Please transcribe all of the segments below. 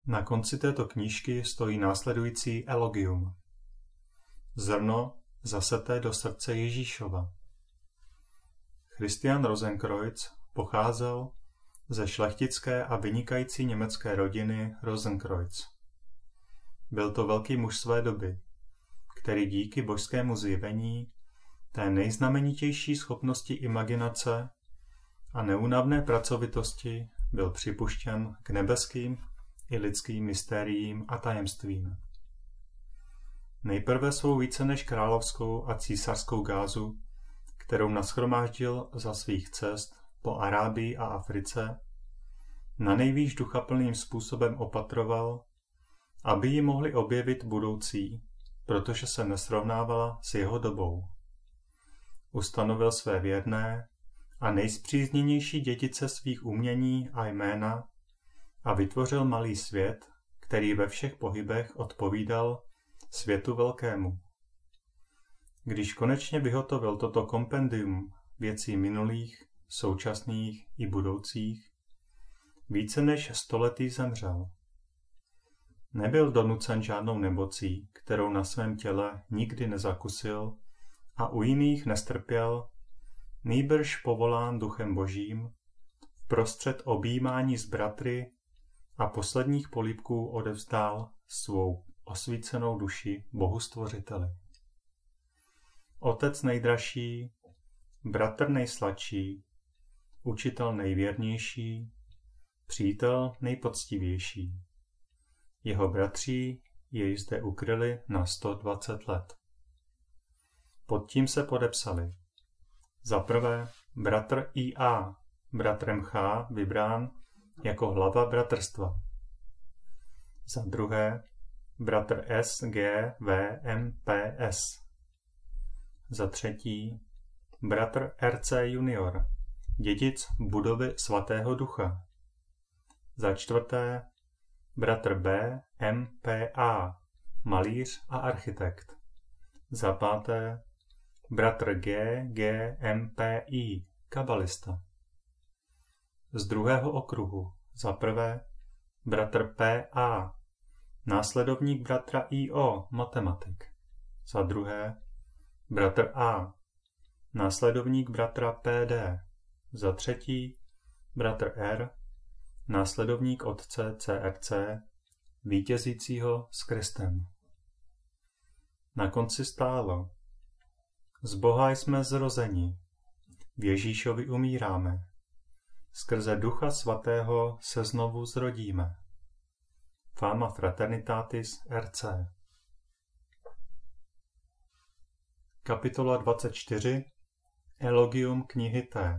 Na konci této knížky stojí následující elogium. Zrno zaseté do srdce Ježíšova. Christian Rosenkreuz pocházel ze šlechtické a vynikající německé rodiny Rosenkreuz. Byl to velký muž své doby, který díky božskému zjevení, té nejznamenitější schopnosti imaginace a neúnavné pracovitosti byl připuštěn k nebeským i lidským mystériím a tajemstvím. Nejprve svou více než královskou a císařskou gázu, kterou nashromáždil za svých cest po Arábii a Africe, na nejvýš duchaplným způsobem opatroval, aby ji mohli objevit budoucí, protože se nesrovnávala s jeho dobou. Ustanovil své věrné a nejspřízněnější dědice svých umění a jména a vytvořil malý svět, který ve všech pohybech odpovídal světu velkému. Když konečně vyhotovil toto kompendium věcí minulých, současných i budoucích, více než 100 letý zemřel. Nebyl donucen žádnou nemocí, kterou na svém těle nikdy nezakusil a u jiných nestrpěl, nýbrž povolán duchem božím, vprostřed objímání s bratry a posledních polibků odevzdal svou osvícenou duši Bohu Stvořiteli. Otec nejdražší, bratr nejsladší, učitel nejvěrnější, přítel nejpoctivější. Jeho bratří jej zde ukryli na 120 let. Pod tím se podepsali. Za prvé bratr I.A., bratrem Ch. vybrán jako hlava bratrstva. Za druhé bratr S.G.V.M.P.S. Za třetí bratr R.C. junior, dědic budovy Svatého Ducha. Za čtvrté bratr B.M.P.A., malíř a architekt. Za páté bratr G.G.M.P.I., kabalista. Z druhého okruhu za prvé bratr P.A., následovník bratra I.O., matematik. Za druhé bratr A., následovník bratra P.D. Za třetí bratr R., následovník otce CRC, vítězícího s Kristem. Na konci stálo: z Boha jsme zrozeni, v Ježíšovi umíráme, skrze Ducha Svatého se znovu zrodíme. Fama Fraternitatis RC. Kapitola 24. Elogium knihy T.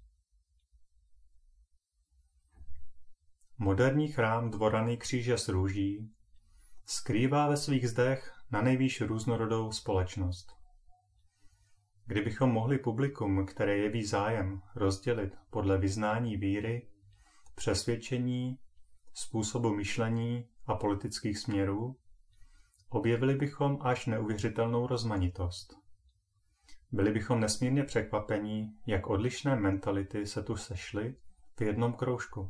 Moderní chrám Dvorany Kříže s růží skrývá ve svých zdech na nejvýš různorodou společnost. Kdybychom mohli publikum, které jeví zájem, rozdělit podle vyznání víry, přesvědčení, způsobu myšlení a politických směrů, objevili bychom až neuvěřitelnou rozmanitost. Byli bychom nesmírně překvapení, jak odlišné mentality se tu sešly v jednom kroužku.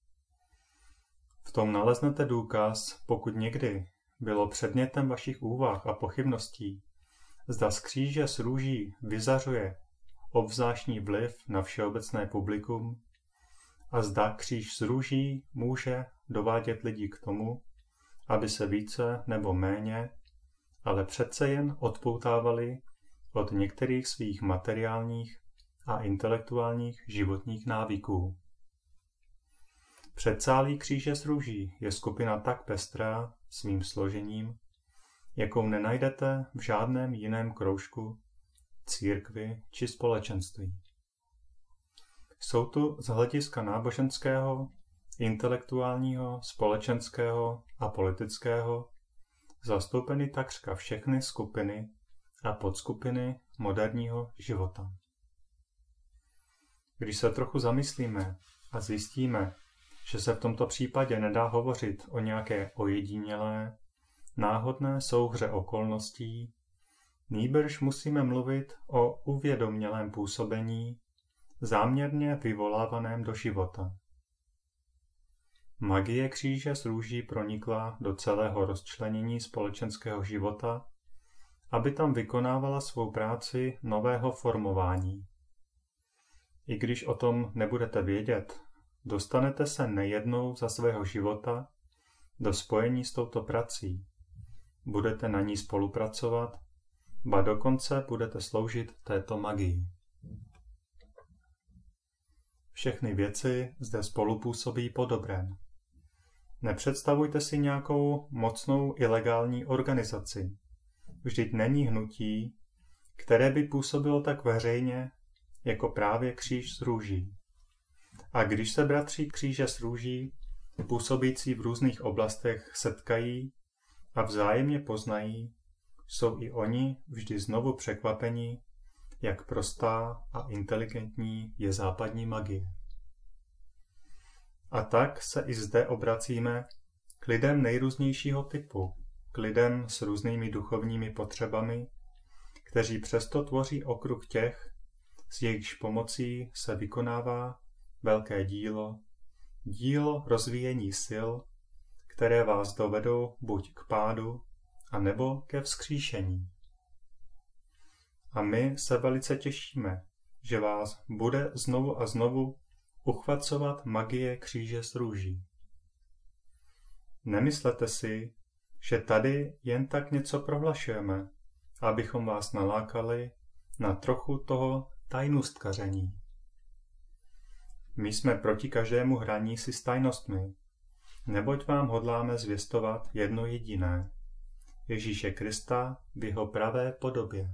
V tom naleznete důkaz, pokud někdy bylo předmětem vašich úvah a pochybností, zda z kříže s růží vyzařuje obzvláštní vliv na všeobecné publikum a zda kříž s růží může dovádět lidi k tomu, aby se více nebo méně, ale přece jen odpoutávali od některých svých materiálních a intelektuálních životních návyků. Předsálí kříže s růží je skupina tak pestrá svým složením, jakou nenajdete v žádném jiném kroužku, církvi či společenství. Jsou tu z hlediska náboženského, intelektuálního, společenského a politického zastoupeny takřka všechny skupiny a podskupiny moderního života. Když se trochu zamyslíme a zjistíme, že se v tomto případě nedá hovořit o nějaké ojedinělé, náhodné souhře okolností, nýbrž musíme mluvit o uvědomělém působení, záměrně vyvolávaném do života. Magie kříže s růží pronikla do celého rozčlenění společenského života, aby tam vykonávala svou práci nového formování. I když o tom nebudete vědět, dostanete se nejednou za svého života do spojení s touto prací. Budete na ní spolupracovat, ba dokonce budete sloužit této magii. Všechny věci zde spolupůsobí po dobrém. Nepředstavujte si nějakou mocnou ilegální organizaci. Vždyť není hnutí, které by působilo tak veřejně, jako právě kříž s růží. A když se bratři kříže s růží, působící v různých oblastech, setkají a vzájemně poznají, jsou i oni vždy znovu překvapeni, jak prostá a inteligentní je západní magie. A tak se i zde obracíme k lidem nejrůznějšího typu, k lidem s různými duchovními potřebami, kteří přesto tvoří okruh těch, s jejichž pomocí se vykonává velké dílo rozvíjení sil, které vás dovedou buď k pádu, anebo ke vzkříšení. A my se velice těšíme, že vás bude znovu a znovu uchvacovat magie kříže s růží. Nemyslete si, že tady jen tak něco prohlašujeme, abychom vás nalákali na trochu toho tajnůstkaření. My jsme proti každému hraní si s tajnostmi, neboť vám hodláme zvěstovat jedno jediné, Ježíše Krista v jeho pravé podobě.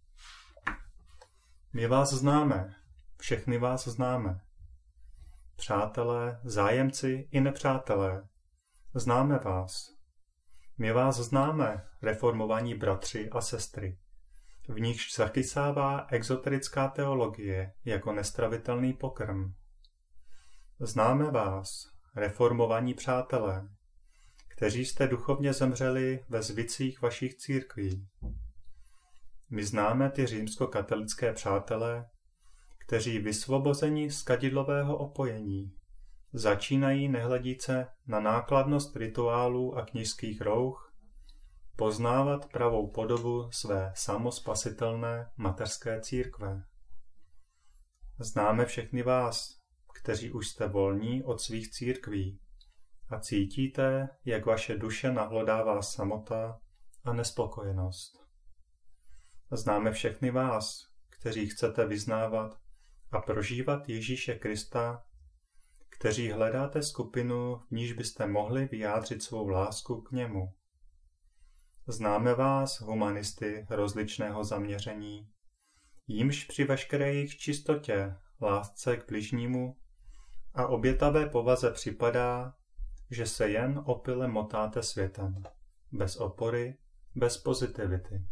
My vás známe, všechny vás známe. Přátelé, zájemci i nepřátelé, známe vás. My vás známe, reformovaní bratři a sestry, v nichž zachycává exoterická teologie jako nestravitelný pokrm. Známe vás, reformovaní přátelé, kteří jste duchovně zemřeli ve zvicích vašich církví. My známe ty římskokatolické přátelé, kteří vysvobozeni z kadidlového opojení začínají nehledíce na nákladnost rituálů a kněžských rouch poznávat pravou podobu své samospasitelné mateřské církve. Známe všechny vás, kteří už jste volní od svých církví a cítíte, jak vaše duše nahlodává samota a nespokojenost. Známe všechny vás, kteří chcete vyznávat a prožívat Ježíše Krista, kteří hledáte skupinu, v níž byste mohli vyjádřit svou lásku k němu. Známe vás, humanisty rozličného zaměření, jímž při veškeré jejich čistotě, lásce k bližnímu a obětavé povaze připadá, že se jen opile motáte světem, bez opory, bez pozitivity.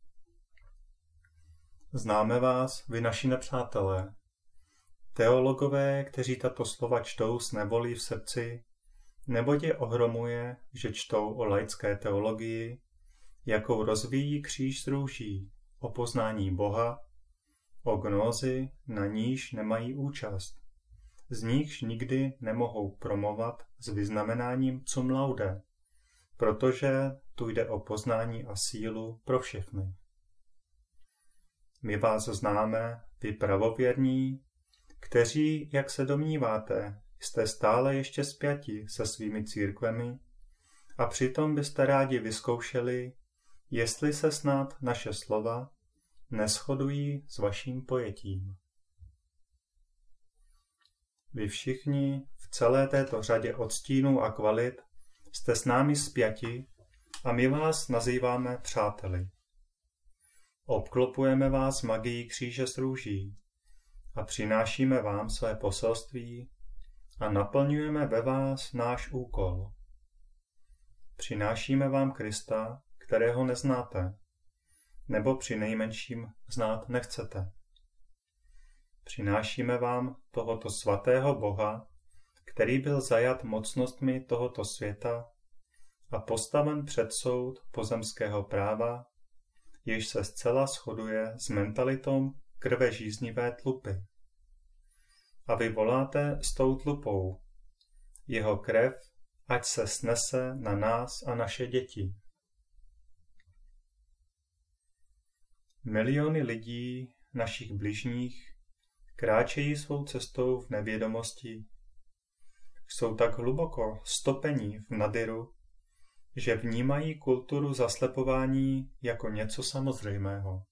Známe vás, vy naši nepřátelé, teologové, kteří tato slova čtou s nevolí v srdci, neboť je ohromuje, že čtou o laické teologii, jakou rozvíjí kříž s růží, o poznání Boha, o gnózi, na níž nemají účast, z nichž nikdy nemohou promovat s vyznamenáním cum laude, protože tu jde o poznání a sílu pro všechny. My vás známe, vy pravověrní, kteří, jak se domníváte, jste stále ještě spjati se svými církvemi a přitom byste rádi vyzkoušeli, jestli se snad naše slova neshodují s vaším pojetím. Vy všichni v celé této řadě odstínů a kvalit jste s námi spjati a my vás nazýváme přáteli. Obklopujeme vás magií kříže s růží a přinášíme vám své poselství a naplňujeme ve vás náš úkol. Přinášíme vám Krista, kterého neznáte, nebo přinejmenším znát nechcete. Přinášíme vám tohoto svatého Boha, který byl zajat mocnostmi tohoto světa a postaven před soud pozemského práva, jež se zcela shoduje s mentalitou krvežíznivé tlupy. A vy voláte s tou tlupou: Jeho krev ať se snese na nás a naše děti. Miliony lidí, našich bližních, kráčejí svou cestou v nevědomosti. Jsou tak hluboko stopení v nadiru, že vnímají kulturu zaslepování jako něco samozřejmého.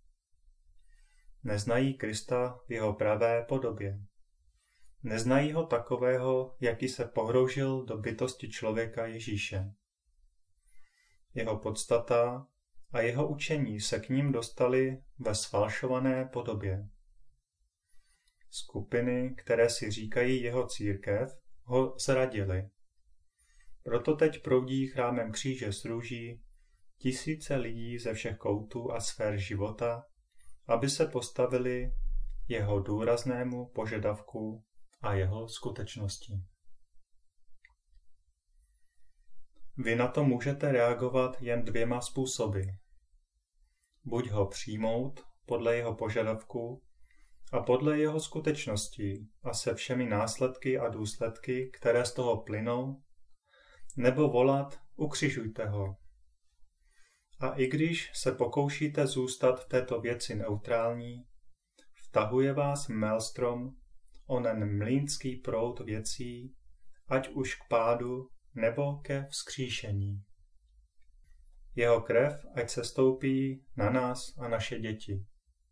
Neznají Krista v jeho pravé podobě. Neznají ho takového, jaký se pohroužil do bytosti člověka Ježíše. Jeho podstata a jeho učení se k ním dostaly ve sfalšované podobě. Skupiny, které si říkají jeho církev, ho zradily. Proto teď proudí chrámem kříže s růží tisíce lidí ze všech koutů a sfér života, aby se postavili jeho důraznému požadavku a jeho skutečnosti. Vy na to můžete reagovat jen dvěma způsoby. Buď ho přijmout podle jeho požadavku a podle jeho skutečnosti a se všemi následky a důsledky, které z toho plynou, nebo volat, ukřižujte ho. A i když se pokoušíte zůstat v této věci neutrální, vtahuje vás maelstrom, onen mlýnský proud věcí, ať už k pádu nebo ke vzkříšení. Jeho krev ať se stoupí na nás a naše děti.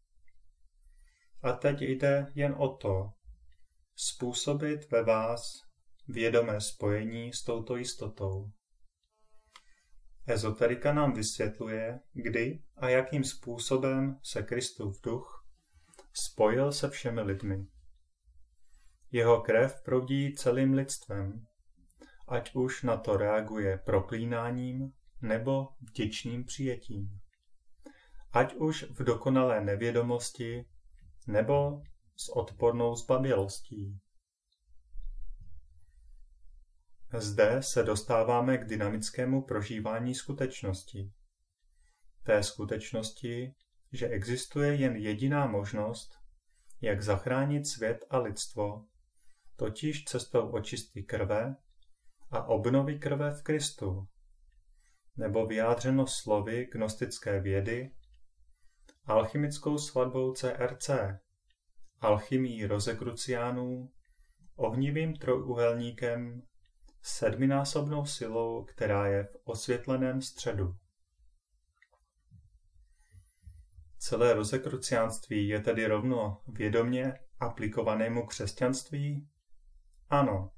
A teď jde jen o to, způsobit ve vás vědomé spojení s touto jistotou. Ezoterika nám vysvětluje, kdy a jakým způsobem se Kristův duch spojil se všemi lidmi. Jeho krev proudí celým lidstvem, ať už na to reaguje proklínáním nebo vděčným přijetím. Ať už v dokonalé nevědomosti nebo s odpornou zbabělostí. Zde se dostáváme k dynamickému prožívání skutečnosti. Té skutečnosti, že existuje jen jediná možnost, jak zachránit svět a lidstvo, totiž cestou očisty krve a obnovy krve v Kristu, nebo vyjádřeno slovy gnostické vědy, alchymickou svatbou CRC, alchymii rozekruciánů, ohnivým trojúhelníkem, sedminásobnou silou, která je v osvětleném středu. Celé rozekruciánství je tedy rovno vědomě aplikovanému křesťanství? Ano.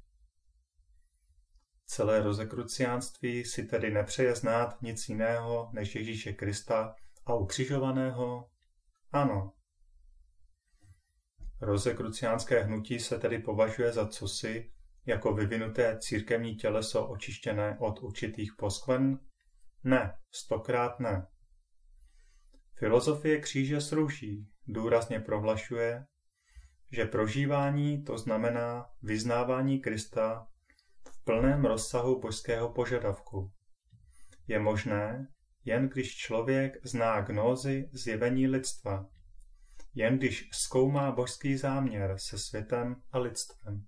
Celé rozekruciánství si tedy nepřeje znát nic jiného než Ježíše Krista a ukřižovaného? Ano. Rozekruciánské hnutí se tedy považuje za cosi, jako vyvinuté církevní těleso očištěné od určitých poskvrn? Ne, 100krát ne. Filozofie kříže s růží důrazně prohlašuje, že prožívání to znamená vyznávání Krista v plném rozsahu božského požadavku. Je možné, jen když člověk zná gnózy zjevení lidstva, jen když zkoumá božský záměr se světem a lidstvem.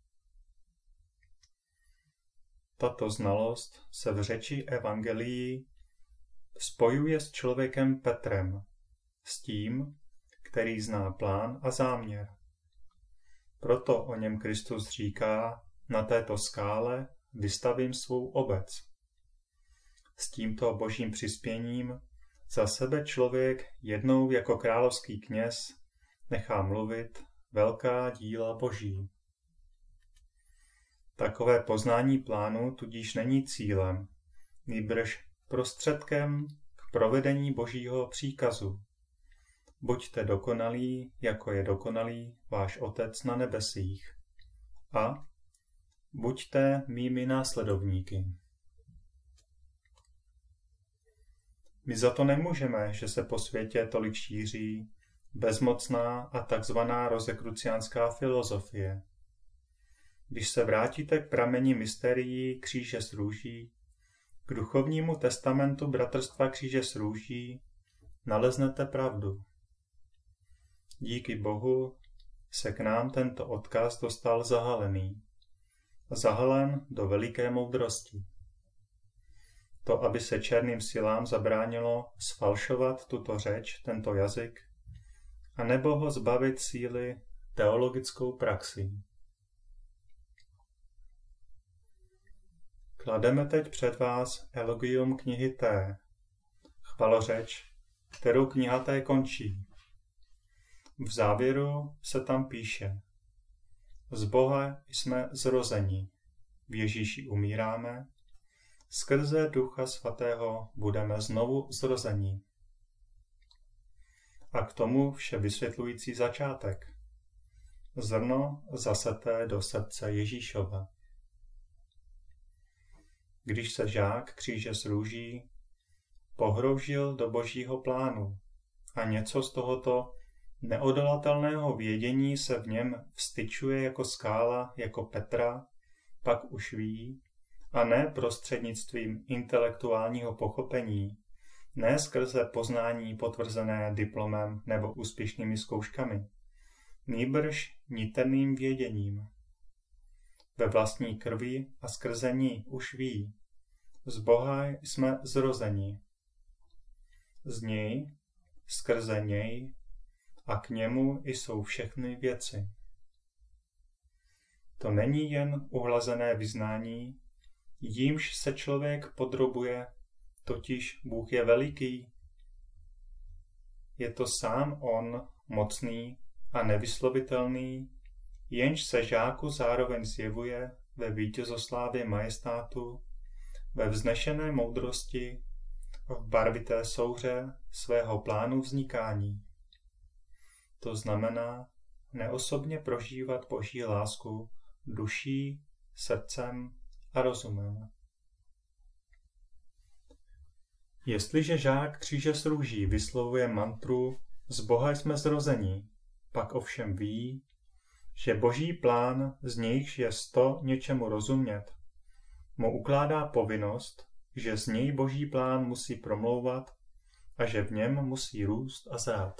Tato znalost se v řeči evangelií spojuje s člověkem Petrem, s tím, který zná plán a záměr. Proto o něm Kristus říká, na této skále vystavím svou obec. S tímto božím přispěním za sebe člověk jednou jako královský kněz nechá mluvit velká díla boží. Takové poznání plánu tudíž není cílem, nýbrž prostředkem k provedení božího příkazu. Buďte dokonalí, jako je dokonalý váš Otec na nebesích. A buďte mými následovníky. My za to nemůžeme, že se po světě tolik šíří bezmocná a takzvaná rozekruciánská filozofie. Když se vrátíte k prameni mysterií kříže s růží, k duchovnímu testamentu bratrstva kříže s růží, naleznete pravdu. Díky Bohu se k nám tento odkaz dostal zahalený zahalen do veliké moudrosti. To, aby se černým silám zabránilo sfalšovat tuto řeč, tento jazyk, anebo ho zbavit síly teologickou praxí. Klademe teď před vás elogium knihy T, chvalořeč, kterou kniha T končí. V závěru se tam píše: z Boha jsme zrozeni, v Ježíši umíráme, skrze Ducha Svatého budeme znovu zrozeni. A k tomu vše vysvětlující začátek. Zrno zaseté do srdce Ježíšova. Když se žák kříže s růží pohroužil do Božího plánu a něco z tohoto neodolatelného vědění se v něm vstyčuje jako skála, jako Petra, pak už ví, a ne prostřednictvím intelektuálního pochopení, ne skrze poznání potvrzené diplomem nebo úspěšnými zkouškami, nýbrž niterným věděním. Ve vlastní krvi a skrze ní už ví, z Boha jsme zrozeni. Z něj, skrze něj a k němu jsou všechny věci. To není jen uhlazené vyznání, jímž se člověk podrobuje, totiž Bůh je veliký. Je to sám on, mocný a nevyslovitelný, jenž se žáku zároveň zjevuje ve vítězoslávě majestátu, ve vznešené moudrosti, v barvité souhře svého plánu vznikání. To znamená neosobně prožívat Boží lásku duší, srdcem a rozumem. Jestliže žák kříže s růží vyslovuje mantru z Boha jsme zrození, pak ovšem ví, že Boží plán, z nichž je 100 něčemu rozumět, mu ukládá povinnost, že z něj Boží plán musí promlouvat a že v něm musí růst a zrát.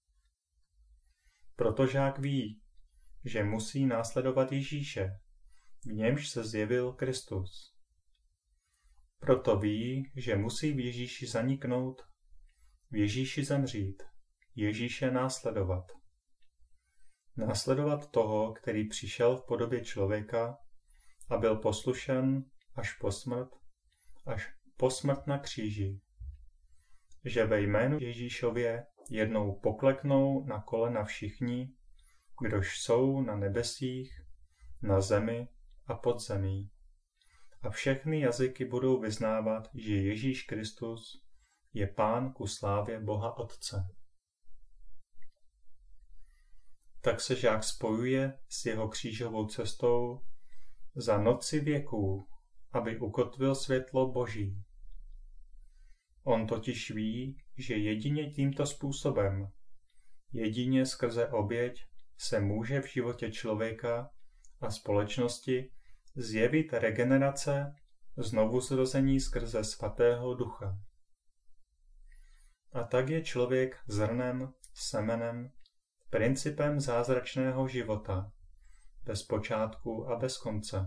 Proto žák ví, že musí následovat Ježíše, v němž se zjevil Kristus. Proto ví, že musí v Ježíši zaniknout, v Ježíši zemřít, Ježíše následovat. Následovat toho, který přišel v podobě člověka a byl poslušen až po smrt na kříži. Že ve jménu Ježíšově jednou pokleknou na kolena všichni, kdož jsou na nebesích, na zemi a pod zemí. A všechny jazyky budou vyznávat, že Ježíš Kristus je Pán ku slávě Boha Otce. Tak se žák spojuje s jeho křížovou cestou za noci věků, aby ukotvil světlo Boží. On totiž ví, že jedině tímto způsobem, jedině skrze oběť, se může v životě člověka a společnosti zjevit regenerace, znovuzrození skrze Svatého Ducha. A tak je člověk zrnem, semenem, principem zázračného života, bez počátku a bez konce.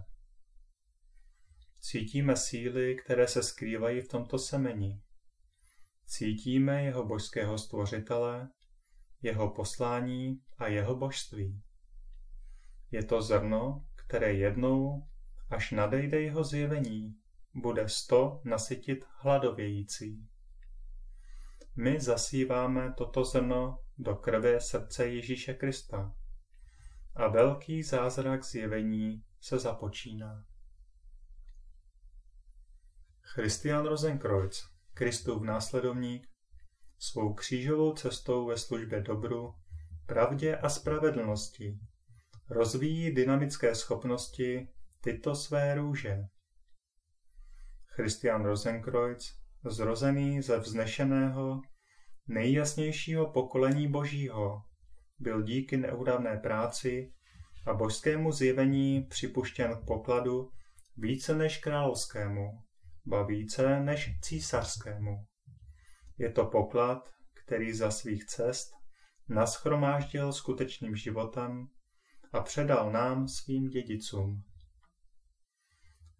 Cítíme síly, které se skrývají v tomto semeni. Cítíme jeho božského stvořitele, jeho poslání a jeho božství. Je to zrno, které jednou, až nadejde jeho zjevení, bude 100 nasytit hladovějící. My zasíváme toto zrno do krve srdce Ježíše Krista a velký zázrak zjevení se započíná. Christian Rosenkreuz, Kristův následovník, svou křížovou cestou ve službě dobru, pravdě a spravedlnosti rozvíjí dynamické schopnosti tyto své růže. Christian Rosenkreuz, zrozený ze vznešeného, nejjasnějšího pokolení Božího, byl díky neúnavné práci a božskému zjevení připuštěn k pokladu více než královskému, ba více než císařskému. Je to poklad, který za svých cest nashromáždil skutečným životem a předal nám svým dědicům.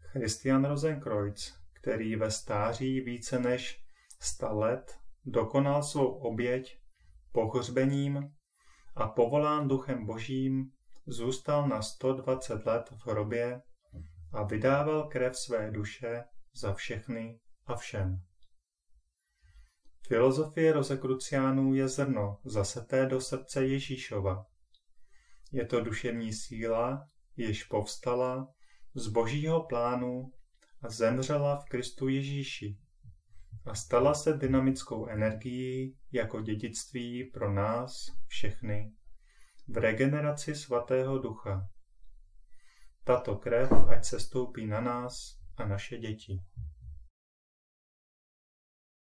Christian Rosenkreuz, který ve stáří více než 100 let dokonal svou oběť pohřbením a povolán Duchem Božím, zůstal na 120 let v hrobě a vydával krev své duše za všechny a všem. Filozofie Rosekruciánů je zrno zaseté do srdce Ježíšova. Je to duševní síla, jež povstala z Božího plánu a zemřela v Kristu Ježíši a stala se dynamickou energií jako dědictví pro nás všechny v regeneraci Svatého Ducha. Tato krev ať sestoupí na nás a naše děti.